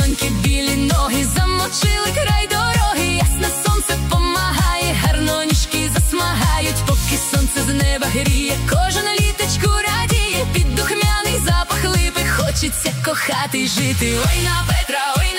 босонькі білі ноги замочили край дороги. Ясне сонце помагає, гарно ніжки засмагають, поки сонце з неба гріє, кожен літочку радіє. Під духмяний запах липи хочеться кохати й жити. Ой на Петра, ой